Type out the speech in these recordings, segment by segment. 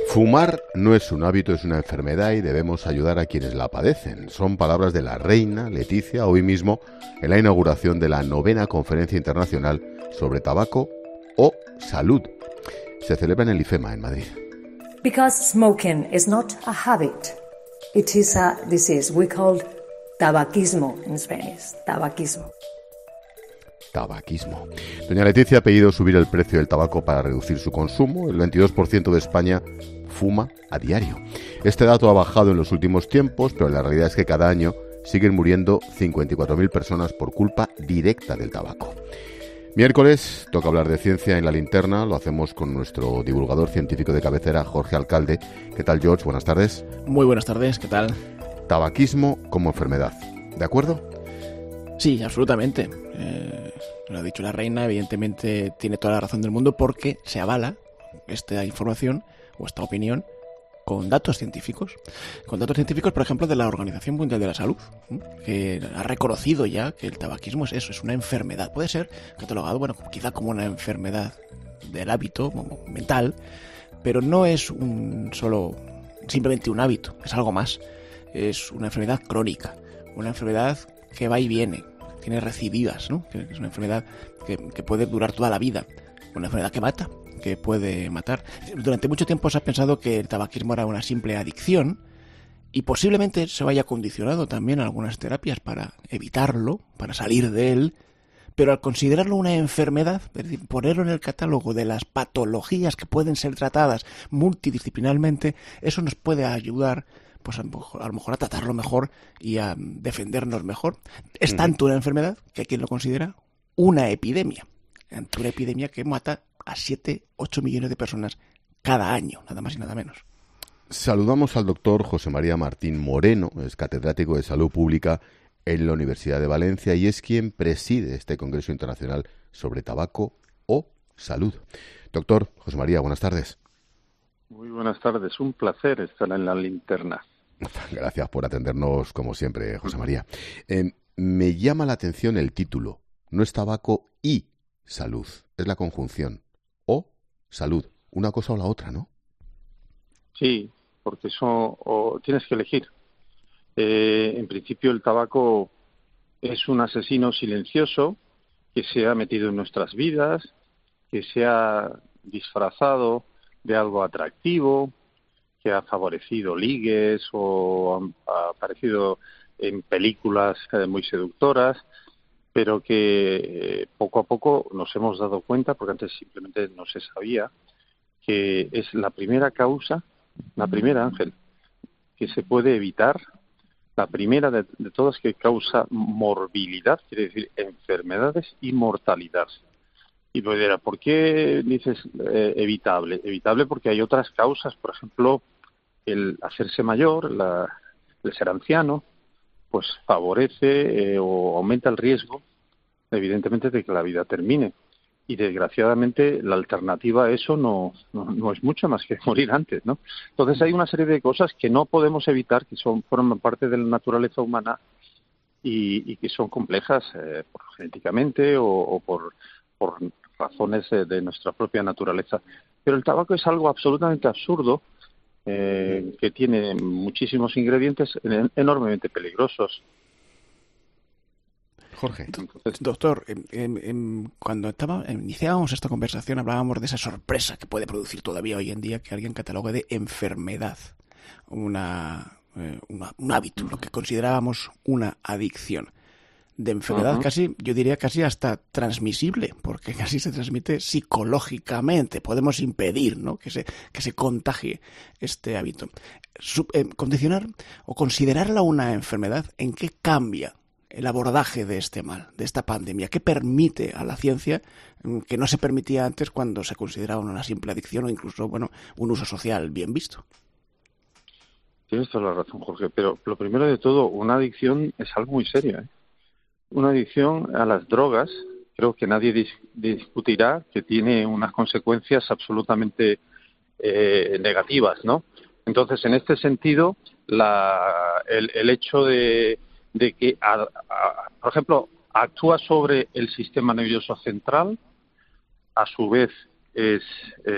Fumar no es un hábito, es una enfermedad y debemos ayudar a quienes la padecen. Son palabras de la reina Leticia hoy mismo en la inauguración de la 9ª Conferencia Internacional sobre Tabaco o Salud. Se celebra en el IFEMA, en Madrid. Because smoking is not a habit, it is a disease. We call tabaquismo in Spanish, tabaquismo. Tabaquismo. Doña Leticia ha pedido subir el precio del tabaco para reducir su consumo. El 22% de España fuma a diario. Este dato ha bajado en los últimos tiempos, pero la realidad es que cada año siguen muriendo 54.000 personas por culpa directa del tabaco. Miércoles toca hablar de ciencia en La Linterna. Lo hacemos con nuestro divulgador científico de cabecera, Jorge Alcalde. ¿Qué tal, George? Buenas tardes. Muy buenas tardes, ¿qué tal? Tabaquismo como enfermedad. ¿De acuerdo? Sí, absolutamente. Lo ha dicho la reina, evidentemente tiene toda la razón del mundo porque se avala esta información o esta opinión con datos científicos. Con datos científicos, por ejemplo, de la Organización Mundial de la Salud, que ha reconocido ya que el tabaquismo es eso, es una enfermedad. Puede ser catalogado, bueno, quizá como una enfermedad del hábito mental, pero no es simplemente un hábito, es algo más. Es una enfermedad crónica, una enfermedad que va y viene, tiene recidivas, ¿no? Que es una enfermedad que puede durar toda la vida, una enfermedad que mata, que puede matar. Durante mucho tiempo se ha pensado que el tabaquismo era una simple adicción y posiblemente se vaya condicionado también a algunas terapias para evitarlo, para salir de él, pero al considerarlo una enfermedad, es decir, ponerlo en el catálogo de las patologías que pueden ser tratadas multidisciplinarmente, eso nos puede ayudar pues a lo mejor a tratarlo mejor y a defendernos mejor. Es tanto una enfermedad que hay quien lo considera una epidemia. Una epidemia que mata a 7-8 millones de personas cada año, nada más y nada menos. Saludamos al doctor José María Martín Moreno, es catedrático de Salud Pública en la Universidad de Valencia y es quien preside este Congreso Internacional sobre Tabaco o Salud. Doctor José María, buenas tardes. Muy buenas tardes, un placer estar en La Linterna. Gracias por atendernos como siempre, José María. Me llama la atención el título, no es tabaco y salud, es la conjunción, o salud, una cosa o la otra, ¿no? Sí, porque eso tienes que elegir. En principio el tabaco es un asesino silencioso que se ha metido en nuestras vidas, que se ha disfrazado de algo atractivo, que ha favorecido ligues o ha aparecido en películas muy seductoras, pero que poco a poco nos hemos dado cuenta, porque antes simplemente no se sabía, que es la primera causa, Ángel, que se puede evitar, la primera de todas que causa morbilidad, quiere decir enfermedades y mortalidad. Y pues dirá, ¿por qué dices evitable? Evitable porque hay otras causas, por ejemplo, el hacerse mayor, el ser anciano, pues favorece o aumenta el riesgo, evidentemente, de que la vida termine. Y desgraciadamente la alternativa a eso no es mucho más que morir antes, ¿no? Entonces hay una serie de cosas que no podemos evitar, que forman parte de la naturaleza humana y que son complejas genéticamente o por razones de nuestra propia naturaleza. Pero el tabaco es algo absolutamente absurdo, que tiene muchísimos ingredientes enormemente peligrosos. Jorge. Doctor, cuando iniciábamos esta conversación hablábamos de esa sorpresa que puede producir todavía hoy en día que alguien catalogue de enfermedad un hábito, lo que considerábamos una adicción. De enfermedad casi, yo diría casi hasta transmisible, porque casi se transmite psicológicamente. Podemos impedir, ¿no?, que se contagie este hábito. Condicionar o considerarla una enfermedad, ¿en qué cambia el abordaje de este mal, de esta pandemia? ¿Qué permite a la ciencia que no se permitía antes cuando se consideraba una simple adicción o incluso, bueno, un uso social bien visto? Tienes toda la razón, Jorge, pero lo primero de todo, una adicción es algo muy serio, ¿eh? Una adicción a las drogas, creo que nadie discutirá que tiene unas consecuencias absolutamente negativas, ¿no? Entonces, en este sentido, el hecho de que, por ejemplo, actúa sobre el sistema nervioso central, a su vez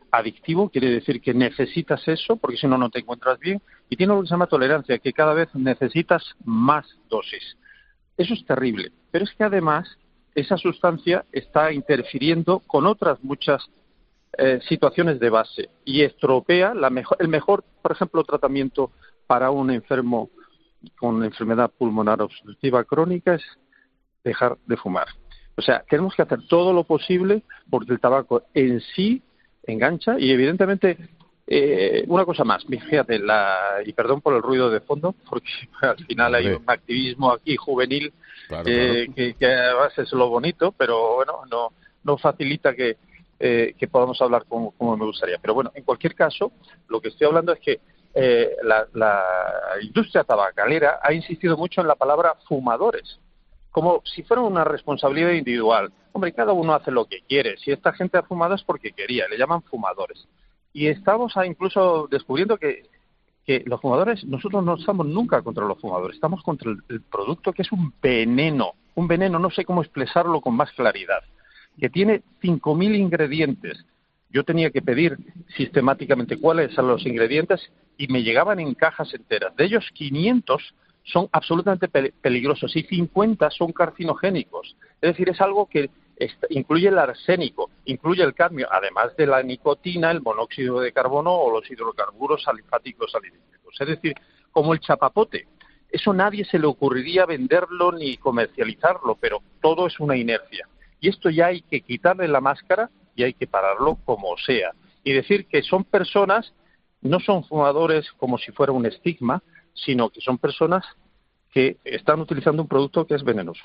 adictivo, quiere decir que necesitas eso, porque si no, no te encuentras bien, y tiene lo que se llama tolerancia, que cada vez necesitas más dosis. Eso es terrible, pero es que además esa sustancia está interfiriendo con otras muchas situaciones de base y estropea el mejor, por ejemplo, tratamiento para un enfermo con enfermedad pulmonar obstructiva crónica es dejar de fumar. O sea, tenemos que hacer todo lo posible porque el tabaco en sí engancha y evidentemente una cosa más, fíjate, y perdón por el ruido de fondo, porque al final hay un activismo aquí juvenil, claro. Que además es lo bonito, pero bueno, no facilita que podamos hablar como me gustaría. Pero bueno, en cualquier caso, lo que estoy hablando es que la industria tabacalera ha insistido mucho en la palabra fumadores, como si fuera una responsabilidad individual. Hombre, cada uno hace lo que quiere. Si esta gente ha fumado es porque quería, le llaman fumadores. Y estamos incluso descubriendo que los fumadores, nosotros no estamos nunca contra los fumadores, estamos contra el producto que es un veneno, no sé cómo expresarlo con más claridad, que tiene 5.000 ingredientes. Yo tenía que pedir sistemáticamente cuáles son los ingredientes y me llegaban en cajas enteras. De ellos, 500 son absolutamente peligrosos y 50 son carcinogénicos. Es decir, es algo que incluye el arsénico, incluye el cadmio, además de la nicotina, el monóxido de carbono o los hidrocarburos alifáticos salínicos. Es decir, como el chapapote. Eso nadie se le ocurriría venderlo ni comercializarlo, pero todo es una inercia. Y esto ya hay que quitarle la máscara y hay que pararlo como sea. Y decir que son personas, no son fumadores como si fuera un estigma, sino que son personas que están utilizando un producto que es venenoso.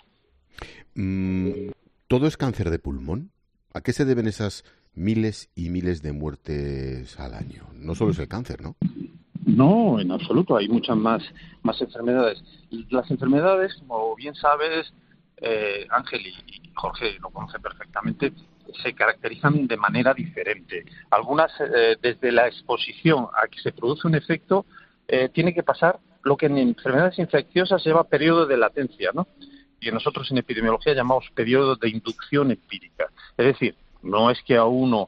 ¿Todo es cáncer de pulmón? ¿A qué se deben esas miles y miles de muertes al año? No solo es el cáncer, ¿no? No, en absoluto. Hay muchas más enfermedades. Las enfermedades, como bien sabes, Ángel y Jorge lo conocen perfectamente, se caracterizan de manera diferente. Algunas, desde la exposición a que se produce un efecto, tiene que pasar lo que en enfermedades infecciosas se llama periodo de latencia, ¿no? Y nosotros en epidemiología llamamos periodo de inducción empírica. Es decir, no es que a uno,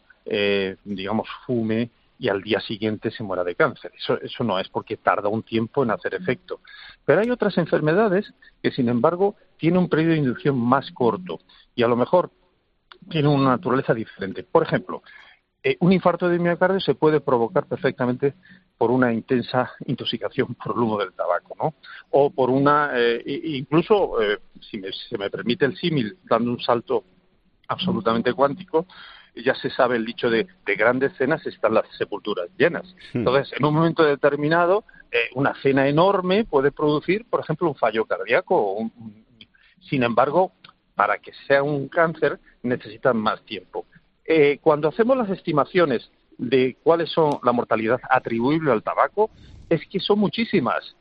fume y al día siguiente se muera de cáncer. Eso no es, porque tarda un tiempo en hacer efecto. Pero hay otras enfermedades que, sin embargo, tienen un periodo de inducción más corto y a lo mejor tienen una naturaleza diferente. Por ejemplo, un infarto de miocardio se puede provocar perfectamente por una intensa intoxicación por el humo del tabaco, ¿no? O por incluso, si se me permite el símil, dando un salto absolutamente cuántico, ya se sabe el dicho de grandes cenas están las sepulturas llenas. Entonces, en un momento determinado, una cena enorme puede producir, por ejemplo, un fallo cardíaco. Sin embargo, para que sea un cáncer necesitan más tiempo. Cuando hacemos las estimaciones de cuáles son la mortalidad atribuible al tabaco, es que son muchísimas.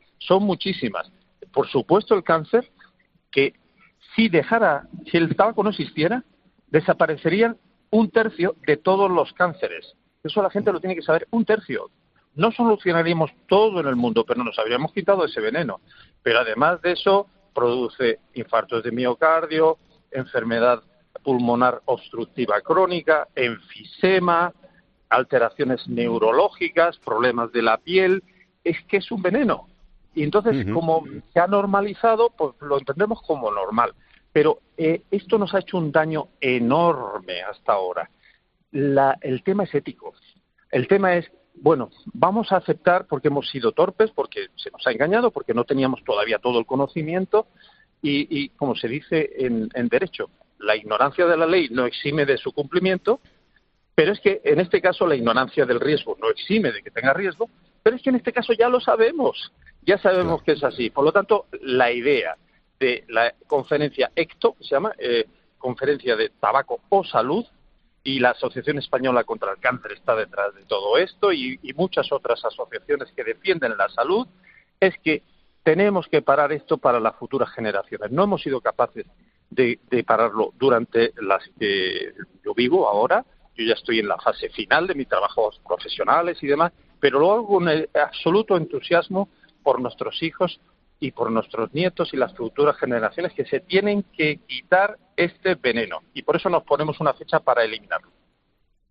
Por supuesto, el cáncer, que si el tabaco no existiera, desaparecerían 1/3 de todos los cánceres. Eso la gente lo tiene que saber, 1/3. No solucionaríamos todo en el mundo, pero nos habríamos quitado ese veneno. Pero además de eso, produce infartos de miocardio, enfermedad pulmonar obstructiva crónica, enfisema, alteraciones neurológicas, problemas de la piel. Es que es un veneno. Y entonces, como se ha normalizado, pues lo entendemos como normal. Pero esto nos ha hecho un daño enorme hasta ahora. El tema es ético. El tema es, bueno, vamos a aceptar porque hemos sido torpes, porque se nos ha engañado, porque no teníamos todavía todo el conocimiento y como se dice en derecho, la ignorancia de la ley no exime de su cumplimiento, pero es que en este caso la ignorancia del riesgo no exime de que tenga riesgo, pero es que en este caso ya lo sabemos, que es así. Por lo tanto, la idea de la conferencia ECTO, que se llama Conferencia de Tabaco o Salud, y la Asociación Española contra el Cáncer está detrás de todo esto, y muchas otras asociaciones que defienden la salud, es que tenemos que parar esto para las futuras generaciones. No hemos sido capaces de pararlo durante las que yo vivo ahora. Yo ya estoy en la fase final de mis trabajos profesionales y demás, pero lo hago con absoluto entusiasmo por nuestros hijos y por nuestros nietos y las futuras generaciones, que se tienen que quitar este veneno. Y por eso nos ponemos una fecha para eliminarlo.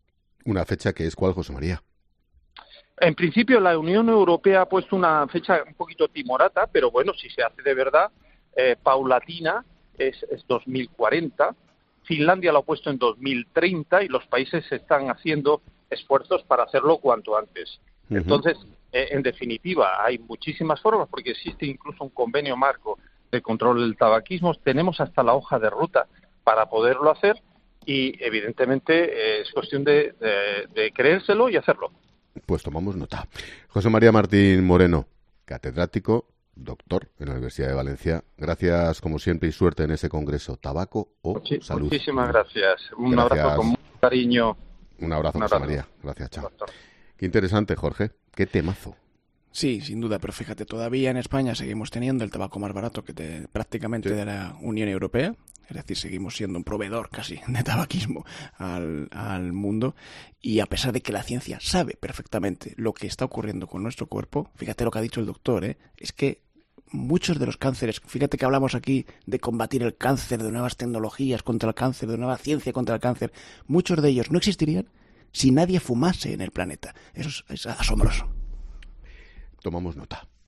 Una fecha que es ¿cuál, José María? En principio, la Unión Europea ha puesto una fecha un poquito timorata, pero bueno, si se hace de verdad, paulatina, es 2040. Finlandia lo ha puesto en 2030 y los países están haciendo esfuerzos para hacerlo cuanto antes. Uh-huh. Entonces, en definitiva, hay muchísimas formas, porque existe incluso un convenio marco de control del tabaquismo. Tenemos hasta la hoja de ruta para poderlo hacer y, evidentemente, es cuestión de creérselo y hacerlo. Pues tomamos nota. José María Martín Moreno, catedrático, doctor en la Universidad de Valencia. Gracias, como siempre, y suerte en ese congreso. ¿Tabaco o salud? Muchísimas gracias. Un abrazo con mucho cariño. Un abrazo, José María. Gracias, chao. Qué interesante, Jorge. Qué temazo. Sí, sin duda, pero fíjate, todavía en España seguimos teniendo el tabaco más barato que prácticamente de la Unión Europea. Es decir, seguimos siendo un proveedor casi de tabaquismo al mundo, y a pesar de que la ciencia sabe perfectamente lo que está ocurriendo con nuestro cuerpo, fíjate lo que ha dicho el doctor, es que muchos de los cánceres, fíjate que hablamos aquí de combatir el cáncer, de nuevas tecnologías contra el cáncer, de nueva ciencia contra el cáncer, muchos de ellos no existirían si nadie fumase en el planeta. Eso es asombroso. Tomamos nota.